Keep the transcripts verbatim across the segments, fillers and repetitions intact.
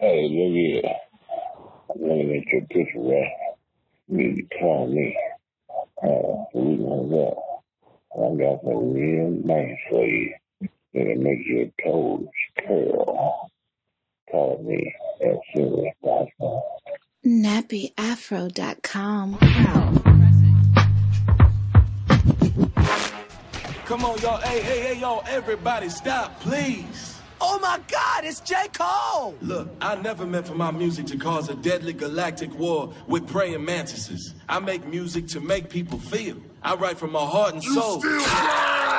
Hey, look here. I'm looking at your picture, right? You need to call me. Uh, so we gonna go. I got some real nice for you. That'll make your toes curl. Call me as soon as possible. nappy afro dot com. Come on, y'all. Hey, hey, hey, y'all. Everybody stop, please. Oh, my God, it's J. Cole. Look, I never meant for my music to cause a deadly galactic war with praying mantises. I make music to make people feel. I write from my heart and soul. You still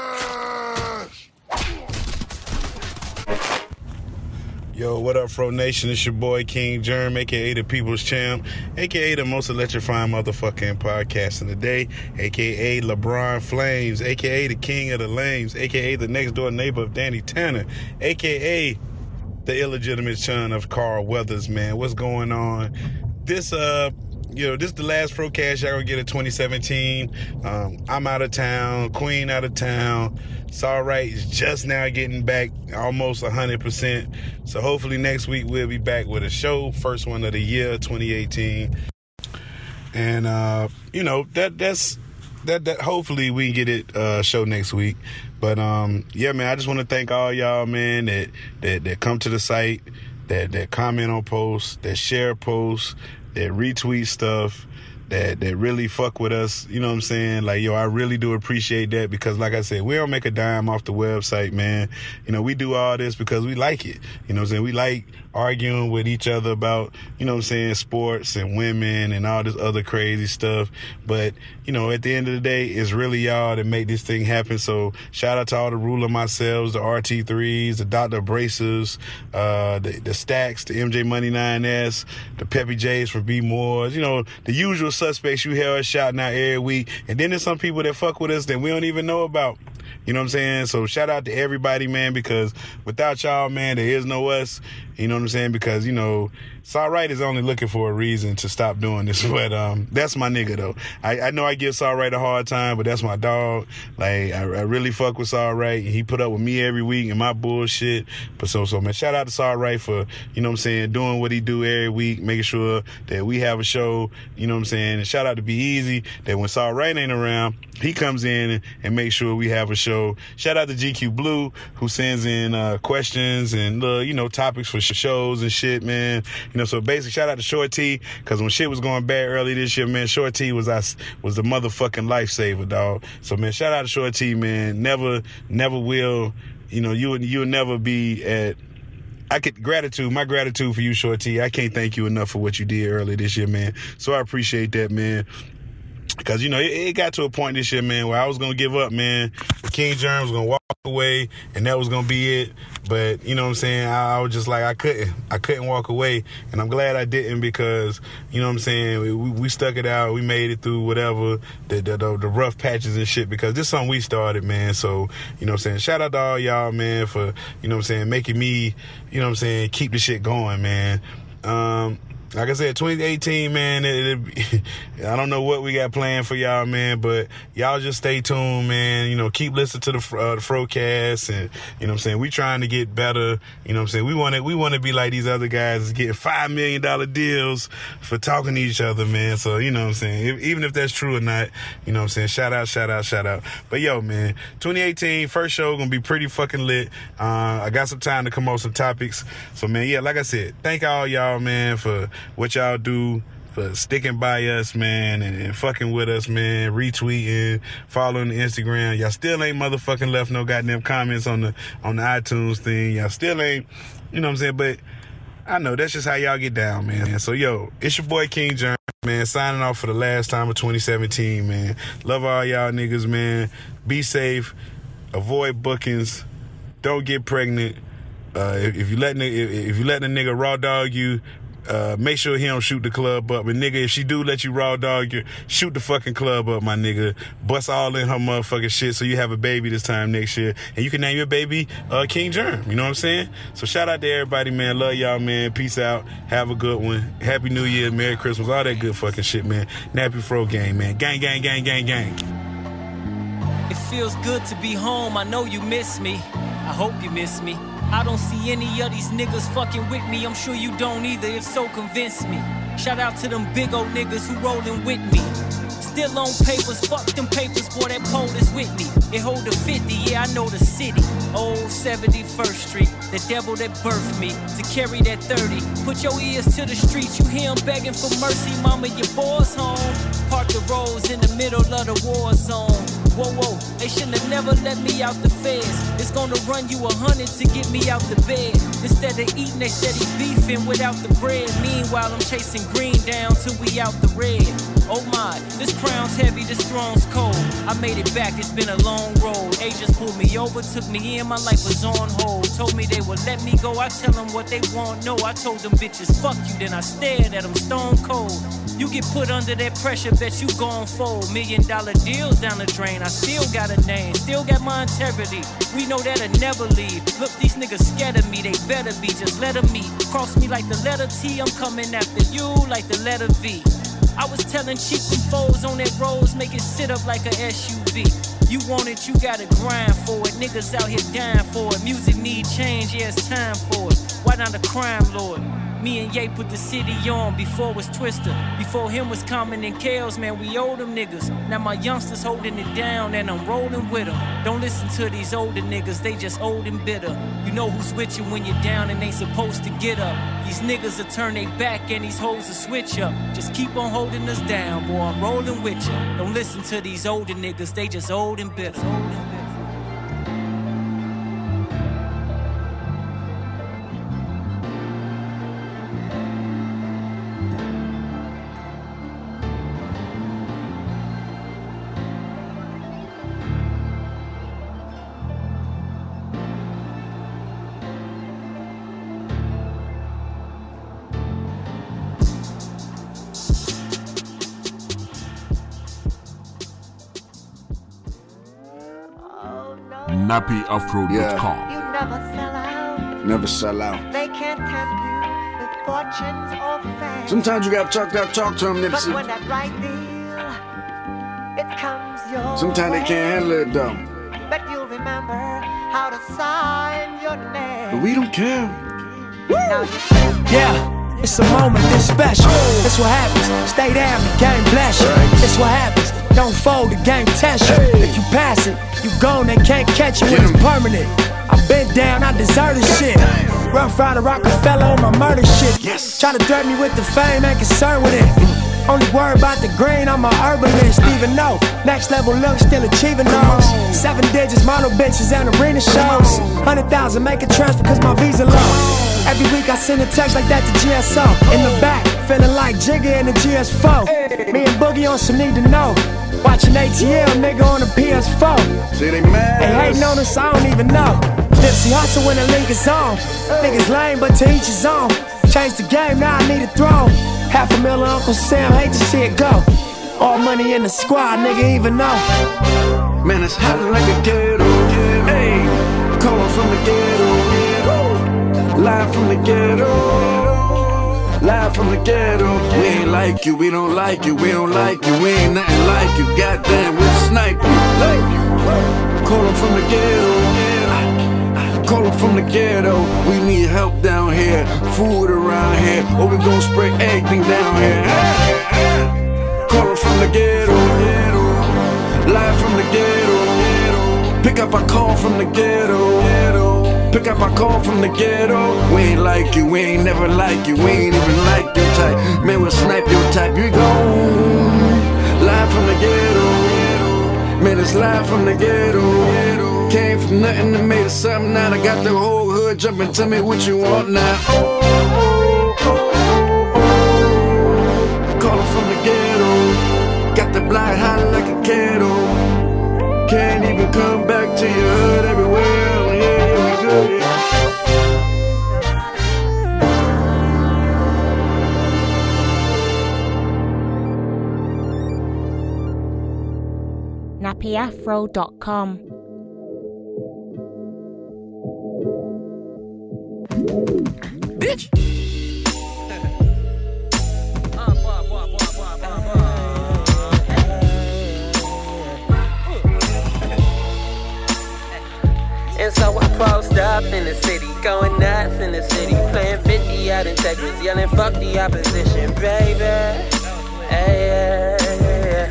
Yo, what up, Fro Nation? It's your boy, King Germ, a k a the People's Champ, a k a the most electrifying motherfucking podcast in the day, a k a LeBron Flames, a k a the King of the Lames, a k a the next-door neighbor of Danny Tanner, a k a the illegitimate son of Carl Weathers, man. What's going on? This, uh... You know, this is the last Frocast y'all gonna get in twenty seventeen. Um, I'm out of town. Queen out of town. It's all right. It's just now getting back almost one hundred percent. So hopefully next week we'll be back with a show. First one of the year, twenty eighteen. And, uh, you know, that that's... That, that hopefully we can get it uh show next week. But, um, yeah, man, I just want to thank all y'all, man, that, that, that come to the site, that, that comment on posts, that share posts, that retweet stuff, that that really fuck with us, you know what I'm saying? Like, yo, I really do appreciate that because, like I said, we don't make a dime off the website, man. You know, we do all this because we like it. You know what I'm saying? We like arguing with each other about, you know what I'm saying, sports and women and all this other crazy stuff. But, you know, at the end of the day, it's really y'all that make this thing happen. So shout out to all the Ruler myself, the R T threes, the Doctor Abrasives, uh, the, the Stacks, the M J Money nine S, the Peppy J's for B Moores, you know, the usual suspects you hear us shouting out every week. And then there's some people that fuck with us that we don't even know about. You know what I'm saying? So shout out to everybody, man, because without y'all, man, there is no us. You know what I'm saying? Because, you know, Saw Right is only looking for a reason to stop doing this. But um, that's my nigga, though. I, I know I give Saw Right a hard time, but that's my dog. Like, I, I really fuck with Saw Right. He put up with me every week and my bullshit. But so, so, man, shout out to Saw Right for, you know what I'm saying, doing what he do every week, making sure that we have a show. You know what I'm saying? And shout out to Be Easy, that when Saw Right ain't around, he comes in and, and makes sure we have a show. Shout out to G Q Blue, who sends in uh, questions and, uh, you know, topics for shows and shit, man. You know, so basically, shout out to Short T, because when shit was going bad early this year, man, Short T was us, was the motherfucking lifesaver, dog. So, man, shout out to Short T, man. Never, never will, you know, you you'll never be at, I could, gratitude, my gratitude for you, Short T. I can't thank you enough for what you did early this year, man. So I appreciate that, man. Because, you know, it, it got to a point this year, man, where I was going to give up, man. King Germ was going to walk away, and that was going to be it. But, you know what I'm saying, I, I was just like, I couldn't. I couldn't walk away. And I'm glad I didn't because, you know what I'm saying, we, we stuck it out. We made it through whatever, the, the, the, the rough patches and shit, because this is something we started, man. So, you know what I'm saying, shout out to all y'all, man, for, you know what I'm saying, making me, you know what I'm saying, keep the shit going, man. Um... Like I said, twenty eighteen, man, it, it, I don't know what we got planned for y'all, man, but y'all just stay tuned, man. You know, keep listening to the, uh, the Frocast, and, you know what I'm saying, we trying to get better. You know what I'm saying, we want to we want to be like these other guys getting five million dollars deals for talking to each other, man. So, you know what I'm saying, if, even if that's true or not, you know what I'm saying, shout out, shout out, shout out. But, yo, man, twenty eighteen, first show going to be pretty fucking lit. Uh, I got some time to come up with some topics. So, man, yeah, like I said, thank all y'all, man, for what y'all do, for sticking by us, man, and, and fucking with us, man, retweeting, following the Instagram. Y'all still ain't motherfucking left no goddamn comments on the on the iTunes thing. Y'all still ain't, you know what I'm saying, but I know that's just how y'all get down, man. So, yo, it's your boy King Germ, man, signing off for the last time of twenty seventeen, man. Love all y'all niggas, man. Be safe. Avoid bookings. Don't get pregnant. Uh, if, if you letting if, if you letting a nigga raw dog you, Uh, make sure he don't shoot the club up. And, nigga, if she do let you raw dog you, shoot the fucking club up, my nigga. Bust all in her motherfucking shit so you have a baby this time next year. And you can name your baby uh, King Germ. You know what I'm saying? So shout out to everybody, man. Love y'all, man. Peace out. Have a good one. Happy New Year. Merry Christmas. All that good fucking shit, man. Nappy Fro gang, man. Gang, gang, gang, gang, gang. It feels good to be home. I know you miss me. I hope you miss me. I don't see any of these niggas fucking with me. I'm sure you don't either, if so convince me. Shout out to them big old niggas who rollin' with me. Still on papers, fuck them papers, boy, that pole is with me. It hold a fifty, yeah, I know the city. Old seventy-first Street, the devil that birthed me. To carry that thirty, put your ears to the streets. You hear him begging for mercy, mama, your boy's home. Park the roads in the middle of the war zone. Whoa, whoa, they shouldn't have never let me out the feds. It's gonna run you a hundred to get me out the bed. Instead of eating, they steady beefing without the bread. Meanwhile, I'm chasing green down till we out the red. Oh my, this crown's heavy, this throne's cold. I made it back, it's been a long road. Agents pulled me over, took me in, my life was on hold. Told me they would let me go, I tell them what they want. No, I told them bitches, fuck you, then I stared at them stone cold. You get put under that pressure, bet you gon' fold. Million dollar deals down the drain, I still got a name, still got my integrity. We know that'll never leave. Look, these niggas scared of me, they better be, just let them meet. Cross me like the letter T, I'm coming after you like the letter V. I was telling cheap them foes on that roads, make it sit up like a S U V. You want it, you gotta grind for it. Niggas out here dying for it. Music need change, yeah, it's time for it. Why not the crime lord? Me and Ye put the city on before it was Twister. Before him was Common and Kales, man, we owe them niggas. Now my youngsters holding it down and I'm rolling with them. Don't listen to these older niggas, they just old and bitter. You know who's with you when you're down and ain't supposed to get up. These niggas will turn their back and these hoes will switch up. Just keep on holding us down, boy, I'm rolling with you. Don't listen to these older niggas, they just old and bitter. Old and bitter. nappy afro dot com. You never sell out. Never sell out. They can't tempt you with fortunes or fame. Sometimes you gotta talk that talk to them, Nipsey. But when that right deal, it comes your Sometimes way. they can't handle it though. But you'll remember how to sign your name. But we don't care. Now you can Yeah, it's a moment this special. That's what happens. Stay down, the game bless you. That's what happens. Don't fold, the game test you. If you pass it, you gone, they can't catch you when it's permanent. I've been down, I deserve this shit. Rough Rider Rockefeller on my murder shit. Yes. Try to threaten me with the fame, ain't concerned with it. Only worry about the green, I'm a herbalist. Even though next level look, still achieving those. Seven digits, model bitches and arena shows. Hundred thousand, make a transfer cause my visa low. Every week I send a text like that to G S O. In the back, feeling like Jigga in the G S four. Me and Boogie on some need to know. Watching A T L, nigga on the P S four. See they mad. They hating on us, I don't even know. Nipsey hustle when the link is on. Niggas lame, but to each his own. Change the game, now I need a throne. Half a million Uncle Sam, hate to see it go. All money in the squad, nigga even know. Man, it's hot like a ghetto. Hey, calling from the ghetto. Live from the ghetto. Live from the ghetto. We ain't like you, we don't like you, we don't like you, we ain't nothing like you. Goddamn, we'll snipe you. Calling from the ghetto. Calling from the ghetto. We need help down here, food around here, or we gon' spray everything down here. Calling from the ghetto. Live from the ghetto. Pick up a call from the ghetto. Pick up a call from the ghetto. We ain't like you, we ain't never like you, we ain't even like your type. Man, we'll snipe your type, you gone. Live from the ghetto. Man, it's live from the ghetto. Came from nothing and made it something. Now I got the whole hood jumping. Tell me what you want now. Oh, oh, oh, oh. Calling from the ghetto. Got the block hot like a kettle. Can't even come back to your hood everywhere. Yeah, we good. nappy afro dot com. Bitch! And so I post up in the city, going nuts in the city. Playing fifty out in Texas, yelling fuck the opposition, baby. Hey, yeah, yeah.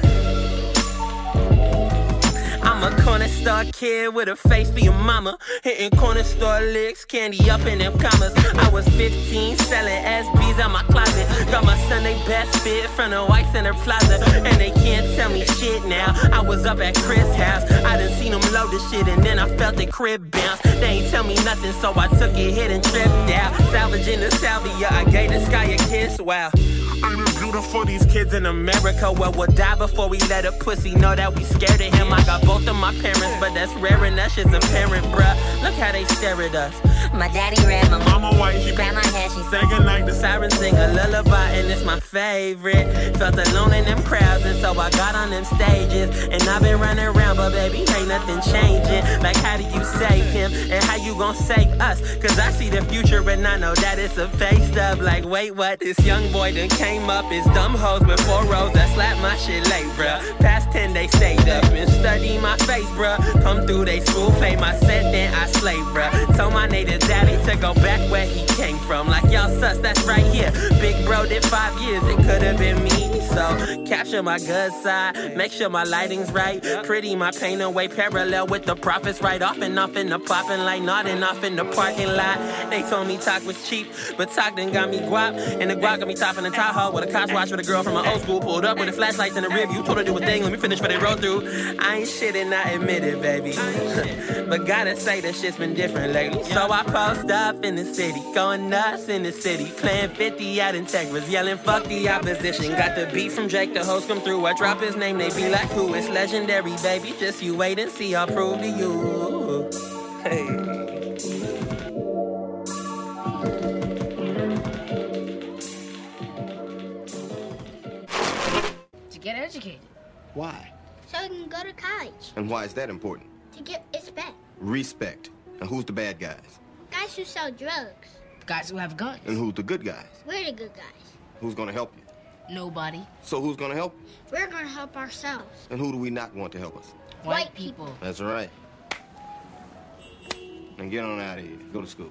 I'm a corner store kid with a face for your mama. Hitting corner store licks, candy up in them commas. I was fifteen, selling S Bs out my closet. Got my Sunday best fit from the White Center Plaza. And they can't tell me shit now. I was up at Chris' house. I done seen them load the shit and then I felt the crib bounce. They ain't tell me nothing, so I took it, hit and tripped out. Salvaging the salvia, I gave the sky a kiss, wow. Ain't it beautiful, these kids in America? Well, we'll die before we let a pussy know that we scared of him. I got both of my parents, but that's rare and that shit's apparent, bruh. Look how they stare at us. My daddy red, my mama white, she grabbed my hair, she sang it like the siren sing a lullaby, and it's my favorite. Felt alone in them crowds, and so I got on them stages. And I've been running around, but baby, ain't nothing changing. Like, how do you save him, and how you gon' save us? Cause I see the future, and I know that it's a face stub. Like, wait, what? This young boy done came up, his dumb hoes before rows that slapped my shit late, bruh. Past ten, they stayed up and studied my face, bruh. Come through they school, play my set, then I slay, bruh. Told my native daddy to go back where he came from. Like, y'all sus, that's right here. Big bro did five years, it could've been me. So, capture my good side, make sure my lighting's right. Pretty my pain away, parallel with the profits. Right off and off in the popping, like nodding off in the parking lot. They told me talk was cheap, but talk done got me guap. And the guap got me top in the Tahoe with a cops watch with a girl from my old school. Pulled up with the flashlights in the rear view, told her to do a thing, let me finish what they roll through. I ain't shit and I admit it, baby. But gotta say that shit's been different lately. So I post up in the city, going nuts in the city, playing fifty out in Texas, yelling fuck the opposition. Got the beat from Drake, the host come through. I drop his name, they be like, who? It's legendary, baby. Just you wait and see, I'll prove to you. Hey. To get educated. Why? So you can go to college. And why is that important? To get respect. Respect. And who's the bad guys? Guys who sell drugs. The guys who have guns. And who's the good guys? We're the good guys. Who's gonna help you? Nobody. So who's gonna help you? We're gonna help ourselves. And who do we not want to help us? White, White people. That's right. And get on out of here. Go to school.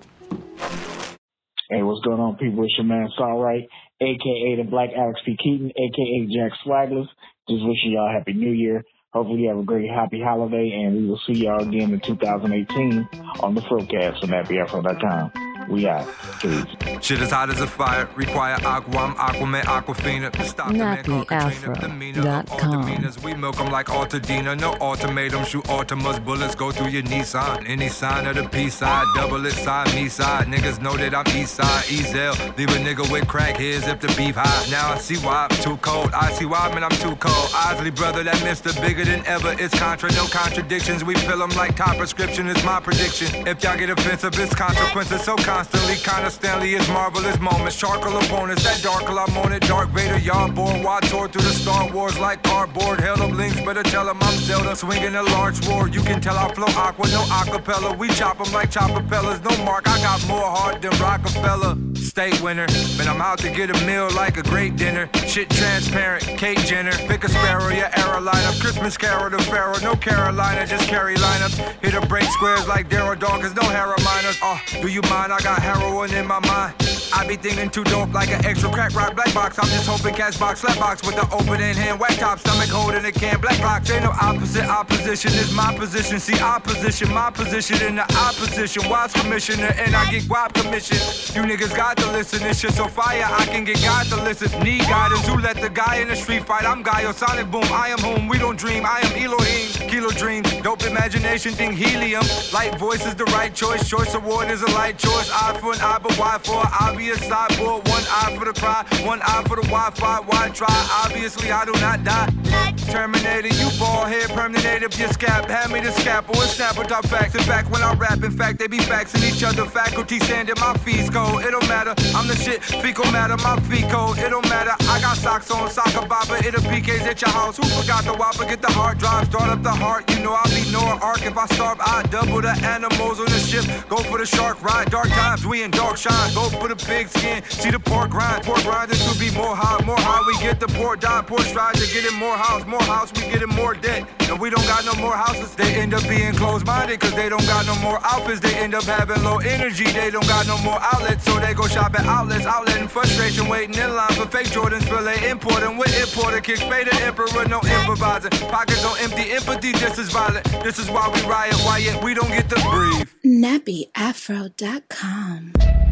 Hey, what's going on, people? It's your man, Sawright, a k a the Black Alex P. Keaton, a k a Jack Swagless. Just wishing y'all Happy New Year. Hopefully you have a great, happy holiday, and we will see y'all again in two thousand eighteen on the Frocast on nappy afro dot com. We out. Peace. Shit is hot as a fire, require aqua, I'm Aquaman, Aquafina. nappy afro dot com. We milk them like Altadena, no ultimatum, shoot Altimas, bullets go through your Nissan. Any sign of the peace side, double it side, me side. Niggas know that I'm east side, Ezel. Leave a nigga with crackheads if the beef high. Now I see why I'm too cold, I see why, man, I'm too cold. Isley brother, that Mister bigger than ever, it's contra, no contradictions. We fill them like top prescription, is my prediction. If y'all get offensive, it's consequences, so constantly, kinda Stanley is marvelous moments. Charcoal opponents, that darkle I'm on it. Dark Vader, y'all born, why tore through the Star Wars like cardboard. Hell up links, better tell them I'm Zelda. Swinging a large war, you can tell I flow aqua, no acapella. We chop them like chopapellas, no mark, I got more heart than Rockefeller. State winner, but I'm out to get a meal like a great dinner. Shit transparent, Kate Jenner. Pick a sparrow, your arrow lineup. Christmas carol to Pharaoh, no Carolina, just carry lineups. Hit a break squares like Daryl Dawkins, no Harrow miners. Oh, do you mind? I got heroin in my mind. I be thinking too dope like an extra crack rock black box. I'm just hoping catch box, slap box with the open in hand, whack top, stomach holding a can, black box. Ain't no opposite, opposition is my position. See opposition, my position in the opposition. Watch commissioner and I get guap commission. You niggas got to listen, this shit so fire, I can get God to listen. Need guidance, who let the guy in the street fight? I'm Gaio, sonic boom, I am whom we don't dream. I am Elohim, kilo dreams, dope imagination, think helium. Light voice is the right choice, choice award is a light choice. Eye for an eye, but why for an obvious sideboard? One eye for the cry, one eye for the Wi-Fi. Why try? Obviously I do not die. Terminator, you bald head, permanent your scalp. Hand me the scalpel and snap with top facts. In fact, when I rap, in fact, they be faxing each other. Faculty sanding my fees cold. It don't matter, I'm the shit. Fecal matter, my feet cold. It don't matter, I got socks on, soccer bopper. It'll P Ks at your house. Who forgot the whopper? Get the hard drive, start up the heart. You know I'll be Noah Ark. If I starve, I double the animals on the ship. Go for the shark ride. Dark times, we in dark shine. Go for the pig skin. See the pork grind, pork grinders to be more hot, more hot. We get the pork dot, pork strides to get in more house, more house. We get in more debt. And we don't got no more houses. They end up being closed-minded cause they don't got no more outfits. They end up having low energy. They don't got no more outlets, so they go shop at outlets. Outletting frustration, waiting in line for fake Jordans. Feel they importing with importer. Kick spade the emperor, no improvising. Pockets on empty, empathy just as violent. This is why we riot, why yet we don't get to breathe. nappy afro dot com.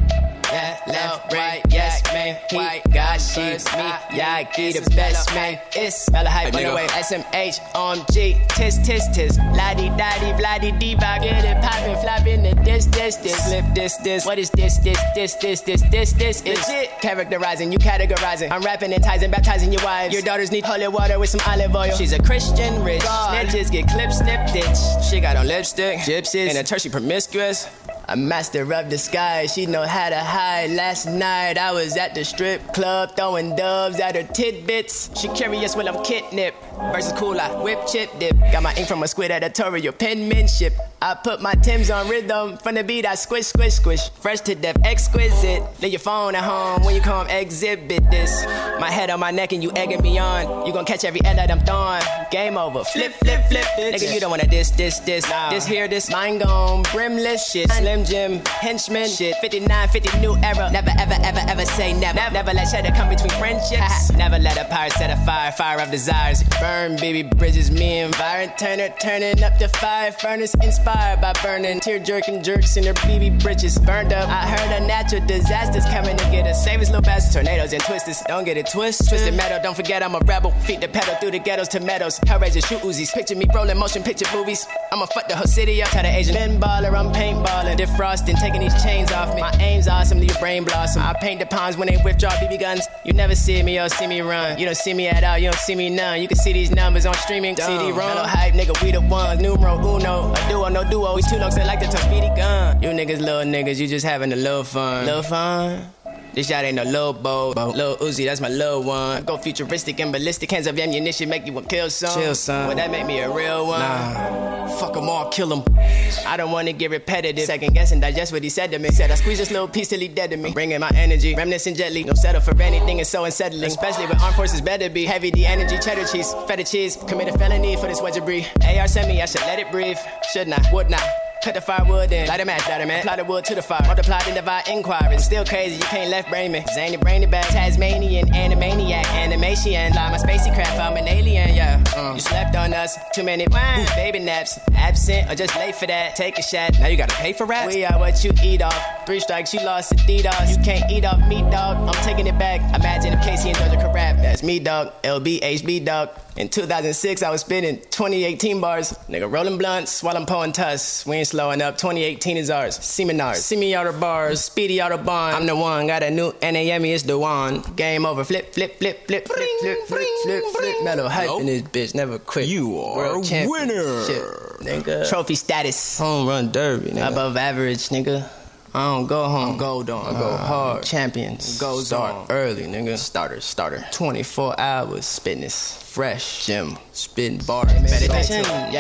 Yeah, left, right, yes, man. He got she's me. Yeah, I get the best, man. It's Mella hype on the way. S M H, O M G, tis, tis, tis. Lottie, dottie, blotty, dee, bop. Get it poppin', floppin', the this, this, this. Flip this, this. What is this, this, this, this, this, this, this? It's it. Characterizing, you categorizing. I'm rapping and ties and baptizing your wives. Your daughters need holy water with some olive oil. She's a Christian rich. God. Snitches get clipped, snip, ditch. She got on lipstick, gypsies, and a tertiary promiscuous. A master of disguise, she know how to hide. Last night I was at the strip club throwing doves at her tidbits. She curious when I'm kidnapped. Versus cool, I whip chip dip. Got my ink from a squid editorial penmanship. I put my Timbs on rhythm. From the beat I squish, squish, squish. Fresh to death, exquisite. Leave your phone at home when you come exhibit this. My head on my neck and you egging me on. You gon' catch every L that I'm throwing. Game over, flip, flip, flip, bitch. Nigga, you don't wanna this, this, this, nah. This here, this. Mine gone, brimless shit. Slim Jim, henchman shit. fifty-nine, fifty new era. Never, ever, ever, ever say never. Never, never let cheddar come between friendships. Never let a pirate set a fire, fire of desires. Burn, baby, bridges, me and Byron Turner. Turning up the fire furnace, inspired by burning. Tear jerking jerks in their B B britches. Burned up, I heard a natural disaster's coming to get us. Save us, little bastards, tornadoes and twisters. Don't get it twisted. Twisted metal, don't forget I'm a rebel. Feet the pedal through the ghettos, tomatoes. Hellraiser, shoot Uzis. Picture me rolling motion picture movies. I'ma fuck the whole city up. Tell the Asian pinballer, I'm paintballing. Defrosting, taking these chains off me. My aim's awesome, leave your brain blossom. I paint the palms when they withdraw B B guns. You never see me or see me run. You don't see me at all, you don't see me none. You can see these numbers on streaming. Dumb. C D ROM. Mellow hype, nigga, we the ones. Numero uno. A duo, no duo. We too long, so like the top speedy gun. You niggas, little niggas, you just having a little fun. Little fun? This shot ain't no little boat. Lil Uzi, that's my little one. I go futuristic and ballistic. Hands of ammunition make you a kill son. Chill son. Well, that make me a real one. Nah. Fuck them all, kill them. I don't wanna get repetitive. Second guess and digest what he said to me. Said I squeeze this little piece till he dead to me. Bringing my energy, reminiscent gently. Don't settle for anything, it's so unsettling. Especially when armed forces better be. Heavy D energy, cheddar cheese, feta cheese. Commit a felony for this wedge of brie. A R sent me, I should let it breathe. Should not, would not. Cut the firewood in, light a match, light a match. Apply the wood to the fire, multiply and divide inquiries. Still crazy, you can't left brain me. Zany brainy back, Tasmanian, animaniac, animation. Fly my spacey craft, I'm an alien, yeah. Uh, you slept on us, too many woo, baby naps. Absent or just late for that, take a shot. Now you gotta pay for rap. We are what you eat off. Three strikes, you lost a DDoS. You can't eat off me, dog. I'm taking it back. Imagine if Casey and Georgia could rap. That's me, dog. L B H B, dog. In two thousand six, I was spitting twenty eighteen bars. Nigga, rolling blunts while I'm pulling tuss. We ain't slowing up, twenty eighteen is ours. Seminars, semi-auto bars, speedy autobahn. I'm the one, got a new N A M E, it's the one. Game over, flip, flip, flip, flip, flip, flip, flip, flip, flip. Mellow hype in this bitch, never quit. You are a winner. Shit, nigga. Trophy status, home run derby, nigga. Above average, nigga. I don't go home, gold on, I go hard. Champions, go start early, nigga. Starter, starter. twenty-four hours, fitness, fresh, gym, spitting bars, meditation,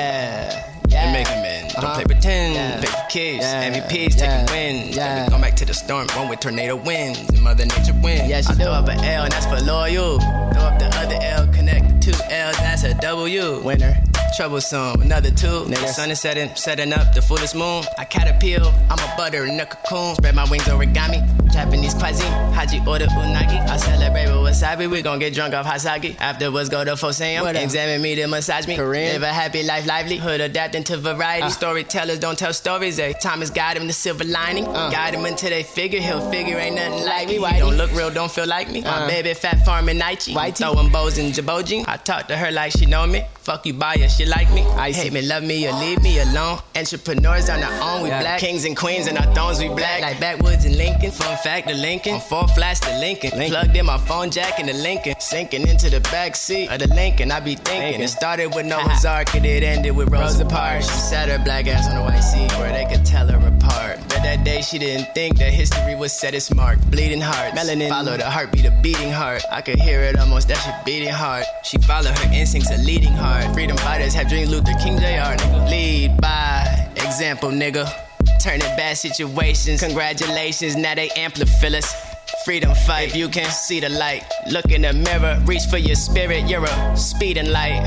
yeah, yeah. And make a man, don't uh-huh. play pretend, yeah. Pick the kids, yeah. M V Ps, yeah. taking wins. Yeah. We go back to the storm, one with tornado winds, and Mother Nature wins. Yeah, she I throw up an L, and that's for loyal. Throw up the other L, connect the two L's, that's a W. Winner. Troublesome, another two. Nigga, sun is setting, setting up the fullest moon. I caterpillar, I'm a butter in a cocoon. Spread my wings origami, Japanese cuisine. Haji order unagi. I celebrate with wasabi. We gon' get drunk off Hasagi. Afterwards go to Foseum. Examine me to massage me. Korean. Live a happy life, livelihood, adapting to variety. Uh. Storytellers don't tell stories. Eh? Thomas guide him the silver lining. Uh. Guide him until they figure he'll figure ain't nothing like me. Whitey. Don't look real, don't feel like me. Uh. My baby fat farming Naichi. Throwing bows in Djibouti. I talk to her like she know me. Fuck you, buy her, she like me. I hate me, love me, or leave me alone. Entrepreneurs on our own, we yeah. black. Kings and queens and our thrones, we black. Like backwoods and Lincoln. Fun fact, the Lincoln. On four flats, the Lincoln. Lincoln. Plugged in my phone jack in the Lincoln. Sinking into the back seat of the Lincoln. I be thinking. Lincoln. It started with Noah's Ark and it ended with Rosa Parks. She sat her black ass on the white seat where they could tell her apart. But that day she didn't think that history would set its mark. Bleeding heart, melanin followed the heartbeat, a beating heart. I could hear it almost, that shit beating hard. She followed her instincts, a leading heart. Freedom fighters have dreamed Luther King Junior Nigga. Lead by example, nigga. turning bad situations. Congratulations, now they amplify us. Freedom fight, if you can see the light. Look in the mirror, reach for your spirit, you're a speeding light.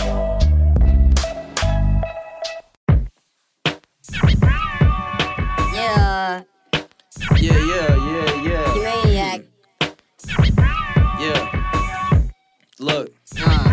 Yeah. Yeah, yeah, yeah, yeah. You maniac. Yeah. Look. Uh.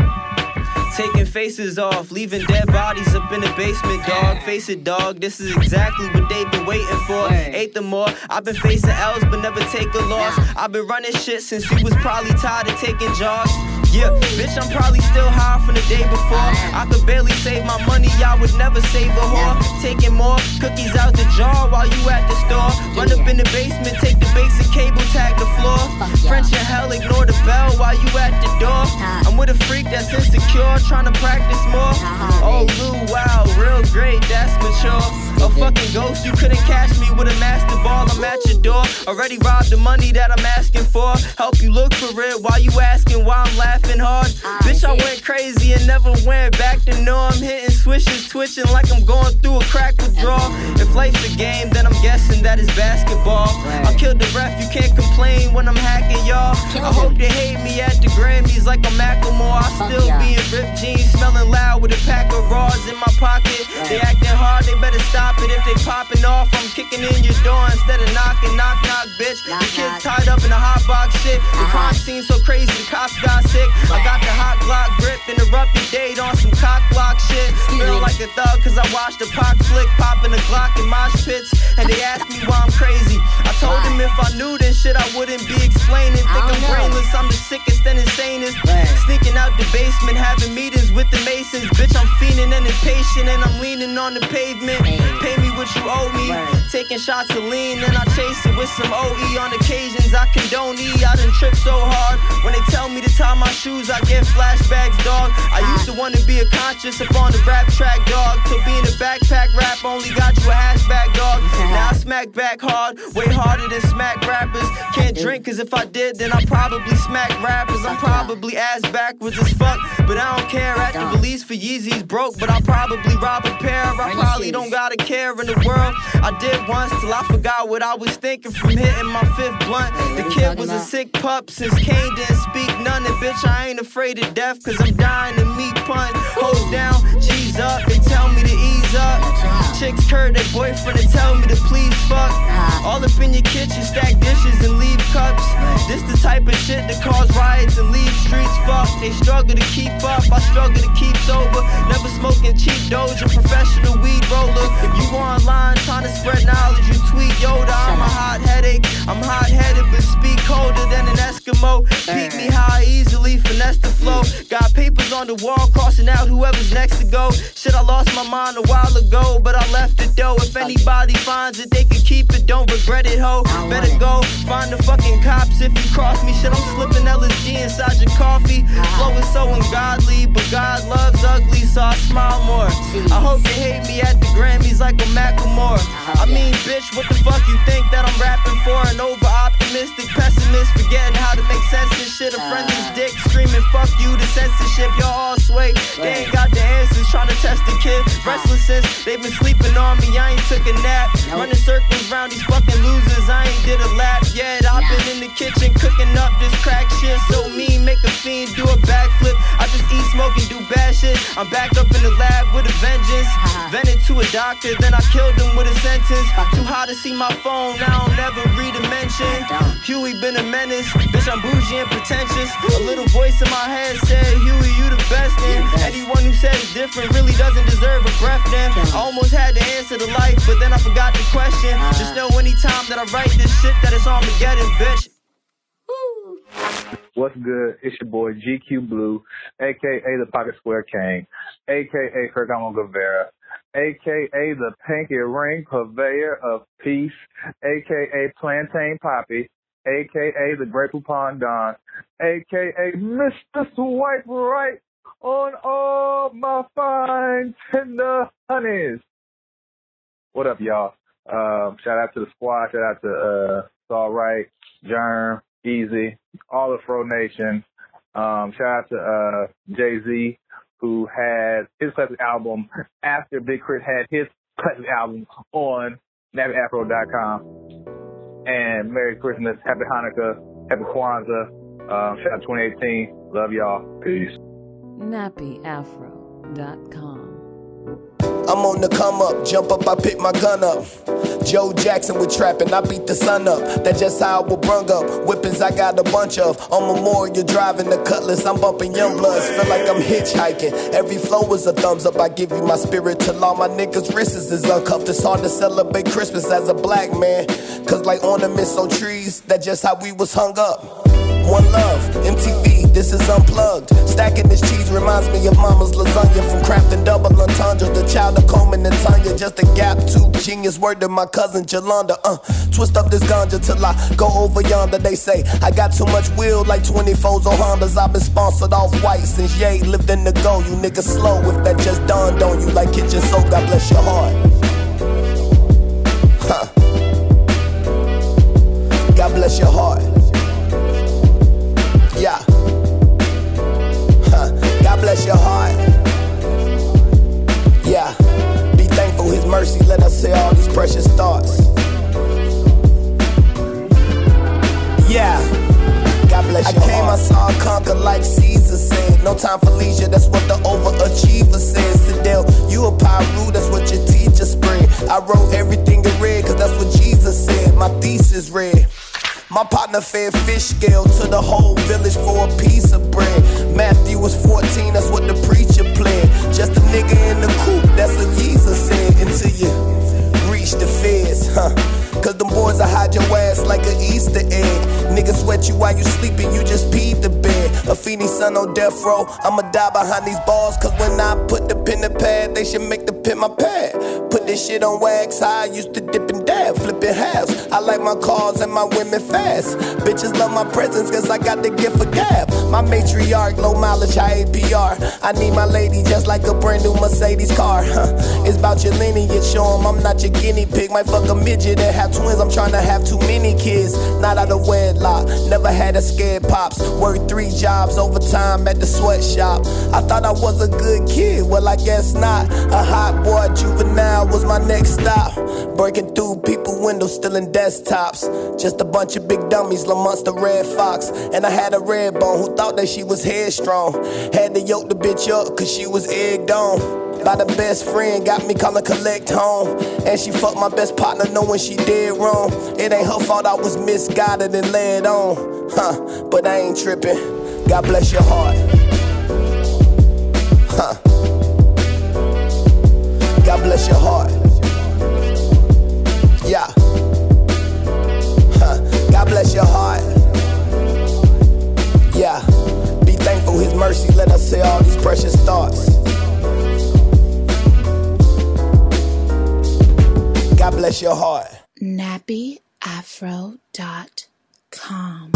Taking faces off, leaving dead bodies up in the basement, dog. Face it, dog, this is exactly what they've been waiting for. Eight them more, I've been facing L's but never take a loss. I've been running shit since you was probably tired of taking jaws. Yeah, bitch, I'm probably still high from the day before. I could barely save my money, I would never save a whore. Taking more cookies out the jar while you at the store. Run up in the basement, take the basic cable, tag the floor. French and hell, ignore the bell while you at the door. I'm with a freak that's insecure, trying to practice more. Oh, Lou, wow, real great, that's mature. A fucking ghost, you couldn't catch me with a master ball, I'm at your door. Already robbed the money that I'm asking for. Help you look for it while you asking why I'm laughing hard. Bitch, I went crazy and never went back to norm. Hitting swishes, twitching like I'm going through a crack withdrawal. If life's a game, then I'm guessing that it's basketball. I killed the ref, you can't complain when I'm hacking y'all. I hope they hate me at the Grammys like I'm Macklemore. I still be in ripped jeans, smelling loud with a pack of raws in my pocket. They acting hard, they better stop it. If they popping off, I'm kicking in your door instead of knocking. Knock, knock, bitch. The kids tied up in a hot box shit. The crime scene so crazy, the cops got sick. I got the hot Glock grip, interrupt your date on some cock block shit. Feel like a thug cause I watched the Pac flick, popping a Glock in mosh pits. And they asked me why I'm crazy. I told them if I knew this shit I wouldn't be explaining. Think I'm brainless, I'm the sickest and insanest. Sneaking out the basement, having meetings with the Masons. Bitch, I'm fiending and impatient and I'm leaning on the pavement. Pay me what you owe me. Taking shots of lean and I chase it with some O E. On occasions I condone E. I done trip so hard. When they tell me to tie my shoes, I get flashbacks, dog. I used to want to be a conscious up on the rap track, dog. Till being a backpack rap only got you a hatchback, dog. Now I smack back hard, way harder than smack rappers. Can't drink cause if I did, then I probably smack rappers. I'm probably ass backwards as fuck, but I don't care. At the release for Yeezy's broke, but I'll probably rob a pair. I probably don't got a care in the world. I did once till I forgot what I was thinking from hitting my fifth blunt. The kid was a sick pup since Kane didn't speak none. And bitch, I ain't afraid of death cause I'm dying to meet punt. Hoes down, G's up, they tell me to ease up. Chicks curve their boyfriend and tell me to please fuck. All up in your kitchen, stack dishes and leave cups. This the type of shit that cause riots and leave streets fucked. They struggle to keep up, I struggle to keep sober. Never smoking cheap Doja, professional weed roller. You online trying to spread knowledge, you tweet Yoda. I'm a hot headache, I'm hot-headed but speak colder than an Eskimo. Beat me high easily, finesse the flow. Got papers on the wall, crossing out whoever's next to go. Shit, I lost my mind a while ago, but I left it though. If anybody finds it, they can keep it, don't regret it, ho. Better go find the fucking cops if you cross me. Shit, I'm slipping L S D inside your coffee. Flow is so ungodly, but God loves ugly, so I smile more. I hope they hate me at the Grammys like a Macklemore. I mean, bitch, what the fuck you think that I'm rapping for? An over-optimistic pessimist, forgetting how to make sense and shit. A friendly's dick screaming, fuck you, the censorship, y'all all sway. They ain't got the answers, trying to test the kid. Restless since they've been sleeping on me, I ain't took a nap. Running circles round these fucking losers, I ain't did a lap yet. I've been in the kitchen cooking up this crack shit. So mean, make a fiend do a backflip. I just eat, smoke, and do bad shit. I'm back up in the lab with a vengeance. Vented to a doctor, then I killed him with a sentence. Too high to see my phone, now I'll never read a mention. Huey been a menace, bitch, I'm bougie and pretentious. A little voice in my head said, Huey, you the best. And anyone who says different really doesn't deserve a breath. Then I almost had to answer to life, but then I forgot the question. Just know anytime that I write this shit that it's Armageddon, bitch. What's good? It's your boy G Q Blue, aka the Pocket Square King, aka Fergamo Guevara, aka the Pinky Ring Purveyor of Peace, aka Plantain Poppy, aka the Great Poupon Don, aka Mister Swipe Right on all my fine tender honeys. What up, y'all? Um, shout out to the squad. Shout out to uh, Saul Wright, Germ, Easy, all of Fro Nation. Um, shout out to uh, Jay-Z, who had his classic album after Big Crit had his classic album on nappy afro dot com. And Merry Christmas, Happy Hanukkah, Happy Kwanzaa, um, shout out twenty eighteen. Love y'all. Peace. nappy afro dot com. I'm on the come up, jump up, I pick my gun up. Joe Jackson with trapping, I beat the sun up. That's just how I was brung up. Whippings I got a bunch of. On Memorial driving the Cutlass, I'm bumping young bloods. Feel like I'm hitchhiking. Every flow is a thumbs up. I give you my spirit till all my niggas' wrists is uncuffed. It's hard to celebrate Christmas as a black man. Cause like ornaments on trees, that's just how we was hung up. One love, M T V, this is unplugged. Stacking this cheese reminds me of mama's lasagna. From crafting double entendre, the child of Coleman and Tanya. Just a gap tooth genius, word to my cousin Jolanda. Uh, twist up this ganja till I go over yonder. They say I got too much wheel like twenty-fours on Hondas. I've been sponsored off white since Ye lived in the go. You niggas slow if that just dawned on you like kitchen soap. God bless your heart. Huh. God bless your heart. Yeah. Huh. God bless your heart. Yeah. Be thankful his mercy let us say all these precious thoughts. Yeah. God bless your I came, heart. I saw, conquer like Caesar said. No time for leisure, that's what the overachiever says. Sidel, you a Pyru, that's what your teacher spread. I wrote everything in red, cause that's what Jesus said. My thesis read. My partner fed fish scale to the whole village for a piece of bread. Matthew was fourteen, that's what the preacher played. Just a nigga in the coop, that's what Jesus said. Until you reach the feds, huh? Cause them boys will hide your ass like an Easter egg. Niggas sweat you while you sleeping, you just peed the bed. A Feeny son on death row, I'ma die behind these bars. Cause when I put the pen to pad, they should make the pen my pad. Put this shit on wax, how I used to dip and dab, flipping halves. I like my cars and my women fast. Bitches love my presence cause I got the gift of gab. My matriarch, low mileage, high A P R. I need my lady just like a brand new Mercedes car, huh? It's about your lineage, show 'em I'm not your guinea pig. Might fuck a midget and have twins, I'm trying to have too many kids. Not out of wedlock, never had a scared pops. Worked three jobs, overtime at the sweatshop. I thought I was a good kid, well I guess not. A hot boy, juvenile was my next stop. Breaking through people windows, stealing desktops. Just a bunch of big dummies, amongst the red fox. And I had a red bone who thought that she was headstrong. Had to yoke the bitch up cause she was egged on by the best friend, got me calling collect home. And she fucked my best partner knowing she did wrong. It ain't her fault I was misguided and led on, huh? But I ain't tripping. God bless your heart, huh? God bless your heart. Yeah. Huh. God bless your heart. Yeah. Be thankful his mercy let us say all these precious thoughts. God bless your heart. nappy afro dot com.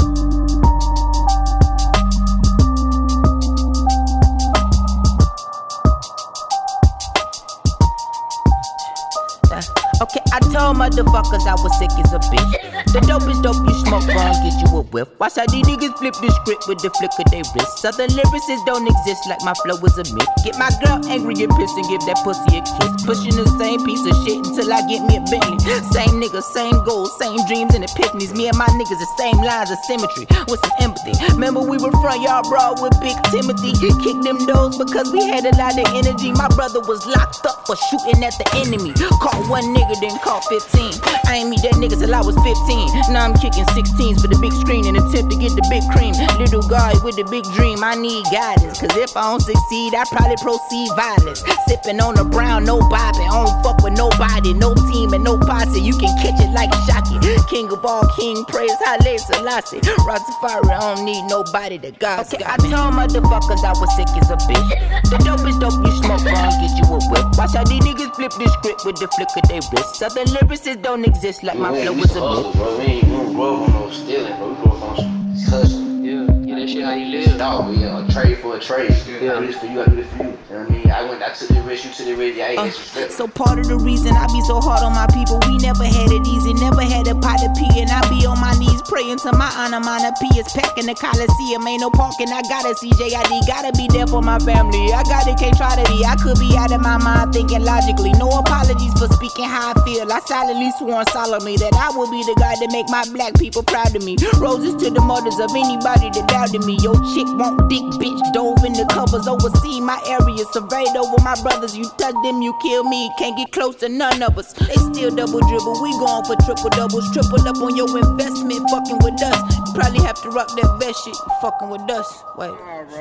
Okay, I told motherfuckers I was sick as a bitch. The dopest dope you smoke gon' get you a whiff. Watch how these niggas flip the script with the flick of their wrist. Southern lyricists don't exist like my flow is a myth. Get my girl angry and pissed and give that pussy a kiss. Pushing the same piece of shit until I get me a Bentley. Same niggas, same goals, same dreams and epiphanies. Me and my niggas the same lines of symmetry with some empathy. Remember we were front yard brawl with Big Timothy. Kicked them doors because we had a lot of energy. My brother was locked up for shooting at the enemy. Caught one nigga, then caught fifteen. I ain't meet that nigga till I was fifteen. Now I'm kicking sixteens for the big screen and attempt to get the big cream. Little guy with the big dream, I need guidance. Cause if I don't succeed, I probably proceed violence. Sipping on the brown, no bobbing. I don't fuck with nobody, no team and no posse. You can catch it like Shocky. King of all king, praise Haile Selassie. Rastafari, I don't need nobody to God. Okay, I told motherfuckers I was sick as a bitch. The dopest dope you smoke gon' get you a whip. Watch how these niggas flip the script with the flick of their wrist. Southern lyricists don't exist like my flow was a myth. Bro, we ain't gonna grow on no stealing, bro. We grow up on hustle. Yeah, yeah, that shit how you live. Dog, we uh, trade for a trade. Yeah. I do this for you, I do this for you. You know what know what I mean? I went, I took the risk, you took the risk, yeah, I ain't Uh, disrespect. so part of the reason I be so hard on my people, we never had it easy, never had a pot to pee, and I be on my knees praying to my onomatopoeias, packing the Coliseum, ain't no parking, I gotta see J I D, gotta be there for my family, I got it, can't try to be, I could be out of my mind thinking logically, no apologies for speaking how I feel, I silently sworn solemnly that I will be the guy to make my black people proud of me, roses to the mothers of anybody that doubted me, yo chick won't dick, bitch, dove in the covers, oversee my area, surveyed over my brothers, you touch them, you kill me, can't get close to none of us, they still double dribble, we going for triple doubles, triple up on your investment, fucking with us, you probably have to rock that vest shit, fucking with us, wait.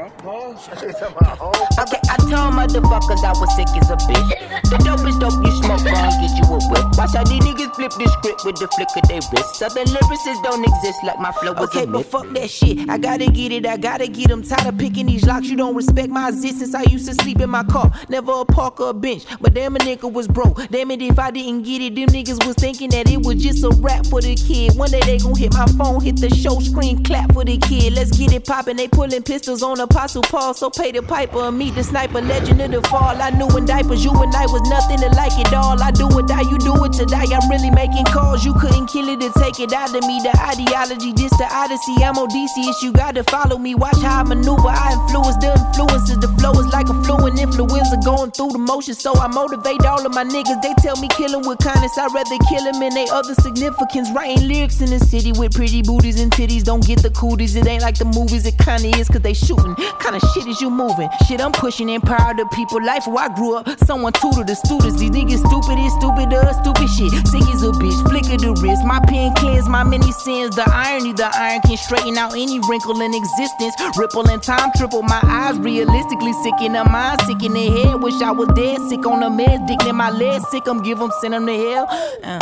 Okay, I told motherfuckers I was sick as a bitch, the dopest dope you smoke gon' get you a whip, watch how these niggas flip the script with the flick of their wrist, southern lyricists don't exist like my flow was okay, a myth. But fuck that shit, I gotta get it, I gotta get them, tired of picking these locks, you don't respect my existence, I used to sleep in my car, never a park or a bench, but damn a nigga was broke, damn it if I didn't get it, them niggas was thinking that it was just a rap for the kid, one day they gon' hit my phone, hit the show screen, clap for the kid, let's get it poppin', they pulling pistols on Apostle Paul, so pay the piper and meet the sniper, legend of the fall, I knew in diapers, you and I was nothing to like it all, I do or die, you do it to die, I'm really making calls, you couldn't kill it to take it out of me, the ideology, this the odyssey, I'm Odysseus, you gotta follow me, watch how I maneuver, I influence the influences, the flow is like a fluent influenza, going through the motions, so I motivate all of my niggas, they tell me kill him with kindness, I'd rather kill him in they other significance, writing lyrics in the city with pretty booties and titties, don't get the cooties, it ain't like the movies, it kinda is, cause they shooting, kinda shit is you moving, shit I'm pushing, empower the people, life where I grew up, someone tutor the students, these niggas stupid is stupid, uh, stupid shit, sick as a bitch, flick of the wrist, my pen cleanse my many sins, the irony, the iron can straighten out any wrinkle in existence, ripple in time, triple my eyes, realistically sick in the mind, sick in the head, wish I was dead, sick on the meds, dick in my legs, sick, I'm give them, send them to hell, uh.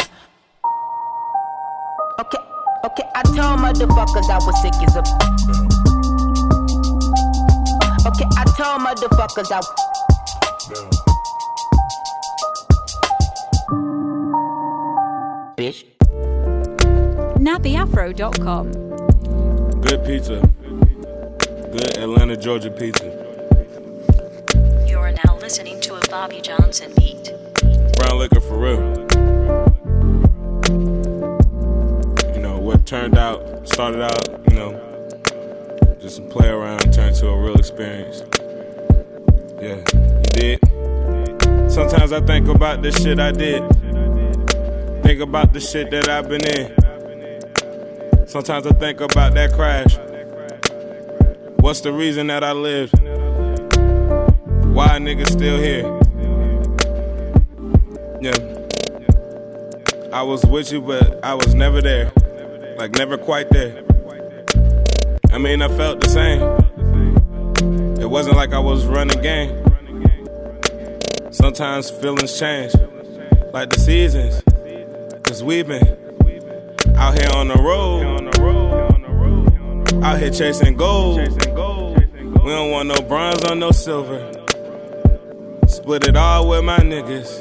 Okay, okay, I told motherfuckers I was sick as a Okay, I told motherfuckers I Bitch nappy afro dot com. Good pizza. Good Atlanta, Georgia pizza. You are now listening to a Bobby Johnson beat. Brown liquor for real. You know, what turned out, started out, you know, just a play around, turned to a real experience. Yeah, you did. Sometimes I think about the shit I did. Think about the shit that I've been in. Sometimes I think about that crash. What's the reason that I lived? Why a nigga still here? Yeah. I was with you, but I was never there. Like, never quite there. I mean, I felt the same. It wasn't like I was running game. Sometimes feelings change, like the seasons. Cause we've been out here on the road, out here chasing gold. We don't want no bronze or no silver. Split it all with my niggas.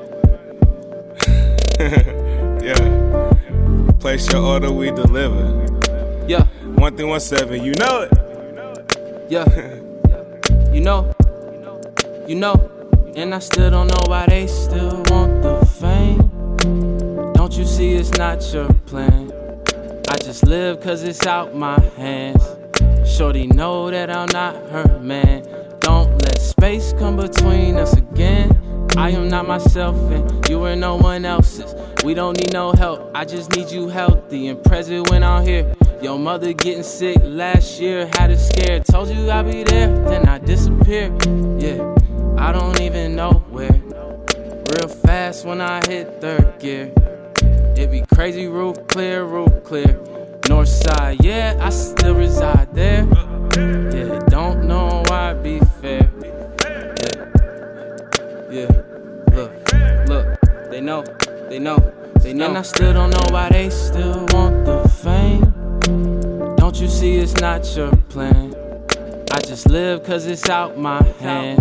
Yeah. Place your order, we deliver. Yeah. One three one seven, you know it. Yeah. You know. You know. And I still don't know why they still want the fame. Don't you see it's not your plan? I just live cause it's out my hands. Shorty know that I'm not her man. Don't let space come between us again. I am not myself and you are no one else's. We don't need no help, I just need you healthy and present when I'm here. Your mother getting sick last year, had it scared. Told you I'd be there, then I disappeared. Yeah, I don't even know where. Real fast when I hit third gear. It be crazy, roof clear, roof clear. North side, yeah, I still reside there. Yeah, don't know why it be fair. Yeah, yeah, look, look, they know, they know, they know. And I still don't know why they still want the fame. Don't you see it's not your plan? I just live cause it's out my hands.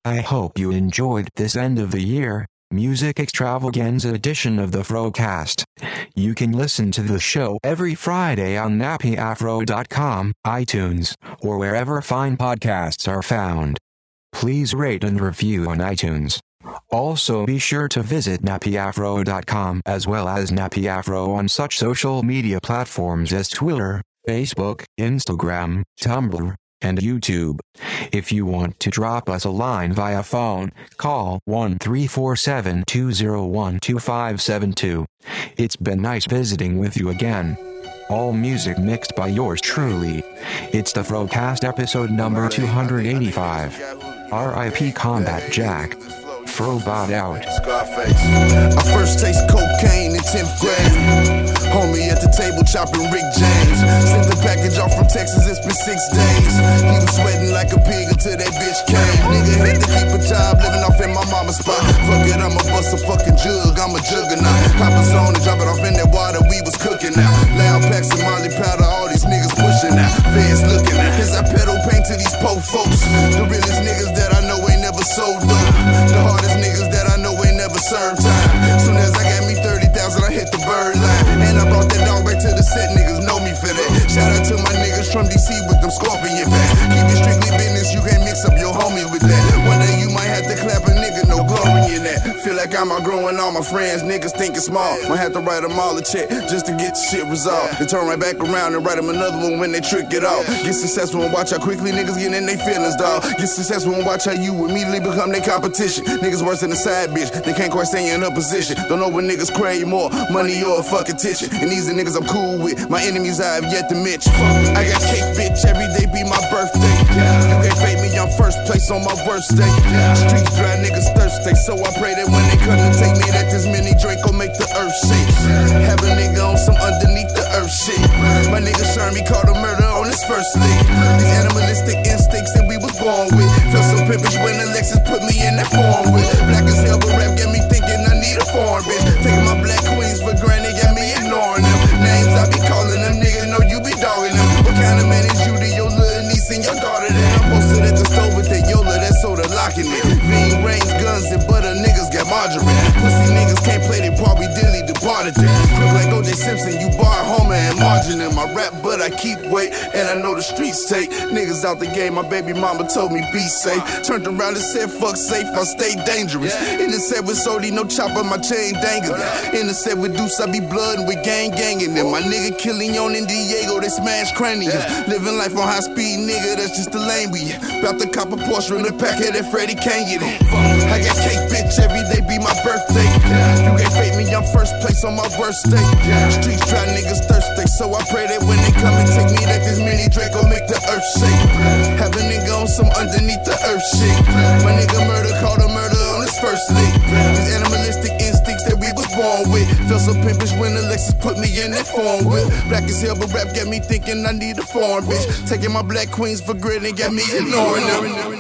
I hope you enjoyed this end of the year music extravaganza edition of the Frocast. You can listen to the show every Friday on nappy afro dot com, iTunes, or wherever fine podcasts are found. Please rate and review on iTunes. Also be sure to visit nappy afro dot com as well as Nappy Afro on such social media platforms as Twitter, Facebook, Instagram, Tumblr, and YouTube. If you want to drop us a line via phone, call one three four seven, two zero one, two five seven two. It's been nice visiting with you again. All music mixed by yours truly. It's the Frocast episode number two hundred eighty-five. R I P Combat Jack. Frobot out. Scarface. I first taste cocaine in tenth grade. Homie at the table chopping Rick James. Sent the package off from Texas, it's been six days. He was sweating like a pig until that bitch came. Nigga had to keep a job living off in my mama's spot. Fuck it, I'ma bust a fucking jug, I'm a juggernaut. Pop a zone and drop it off in that water we was cooking out. Loud packs and Molly powder, all these niggas pushing out. Feds looking out. As I pedal paint to these po folks. The realest niggas that I know ain't never sold dope. The hardest niggas that I know ain't never served time. Soon as I got me thirty thousand, I hit the bird line. And I brought that dog back to the set, niggas know me for that. Shout out to my niggas from D C with them scorpion packs. Keep it strictly business, you can't mix up your homie with that. One day you might have to clap a nigga, no glory in that. Feel like I'm outgrowing all my friends, niggas think it's small. Might have to write them all a check just to get the shit resolved. Then turn right back around and write them another one when they trick it off. Get successful and watch how quickly niggas get in their feelings, dawg. Get successful and watch how you immediately become their competition. Niggas worse than a side bitch, they can't quite stay in her position. Don't know when niggas crave more, money or a fucking attention. And these are niggas I'm cool with, my enemies I have yet to mention. I got cake, bitch, every day be my birthday. You can't fake me, I'm first place on my worst day. Streets dry, niggas thirsty, so I pray that when they come to take me, that this mini Draco make the earth shake. Have a nigga on some underneath the earth shit. My nigga Shermy caught a murder on his first lick. These animalistic instincts that we was born with. Felt so pimpish when Alexis put me in that form with. Black as hell, but rap got me thinking I need a foreign bitch. Taking my black queens for granted, got me ignoring them. Names I be calling them, niggas know you be dogging them. What kind of man is you to your little niece and your daughter then? I'm posted at the stove with that Yola, that soda locking it. Ving rings, guns, and butter, niggas got margarine. Pussy niggas can't play their part, we dilly departed them. Look like O J Simpson, you bar Homer and margin in my rap, but I keep weight, and I know the streets take niggas out the game. My baby mama told me be safe. Turned around and said fuck safe, I stay dangerous. In the set with Sody, no chopper, my chain dangling. In the set with Deuce, I be blood and with gang ganging them. My nigga killing on in Diego, they smash craniums. Living life on high speed, nigga, that's just the lane we in. About to cop a Porsche in the pack of that Freddie can't get it. I got cake, bitch, every day be my birthday. You can't fake me, I'm first place on my worst day. Streets dry, niggas thirsty, so I pray that when they come and take me, that this mini Draco make the earth shake. Have a nigga on some underneath the earth shit. My nigga murder caught a murder on his first lick. These animalistic instincts that we was born with. Felt so pimpish when Alexis put me in that form with. Black as hell, but rap got me thinking I need a foreign bitch. Taking my black queens for granted, got me ignoring them.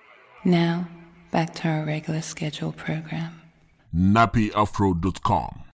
Now, back to our regular scheduled program. nappy afro dot com